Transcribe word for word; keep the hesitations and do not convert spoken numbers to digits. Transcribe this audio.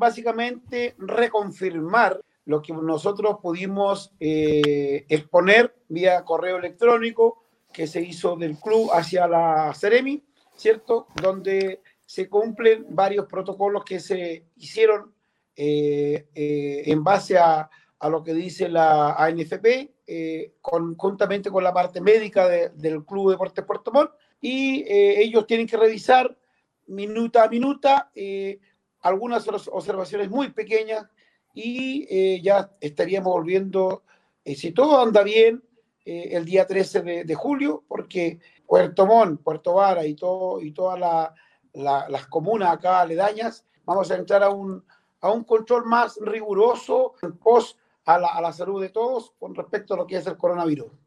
básicamente reconfirmar lo que nosotros pudimos eh, exponer vía correo electrónico que se hizo del club hacia la Seremi, ¿cierto? Donde se cumplen varios protocolos que se hicieron eh, eh, en base a, a lo que dice la A N F P, eh, conjuntamente con la parte médica de, del Club Deportes Puerto Montt, y eh, ellos tienen que revisar minuta a minuta eh, algunas observaciones muy pequeñas y eh, ya estaríamos volviendo, eh, si todo anda bien, eh, el día trece de, de julio, porque Puerto Montt, Puerto Vara y, todo, y todas la, la, las comunas acá aledañas, vamos a entrar a un, a un control más riguroso en pos a la, a la salud de todos con respecto a lo que es el coronavirus.